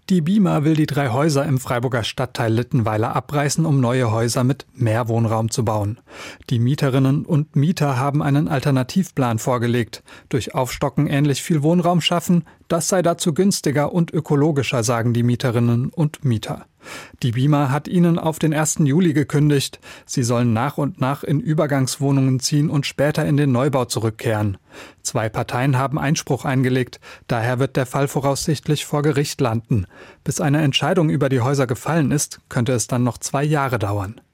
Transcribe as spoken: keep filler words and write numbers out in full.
Die BIMA will die drei Häuser im Freiburger Stadtteil Littenweiler abreißen, um neue Häuser mit mehr Wohnraum zu bauen. Die Mieterinnen und Mieter haben einen Alternativplan vorgelegt. Durch Aufstocken ähnlich viel Wohnraum schaffen, das sei dazu günstiger und ökologischer, sagen die Mieterinnen und Mieter. Die BIMA hat ihnen auf den ersten Juli gekündigt. Sie sollen nach und nach in Übergangswohnungen ziehen und später in den Neubau zurückkehren. Zwei Parteien haben Einspruch eingelegt. Daher wird der Fall voraussichtlich vor Gericht landen. Bis eine Entscheidung über die Häuser gefallen ist, könnte es dann noch zwei Jahre dauern.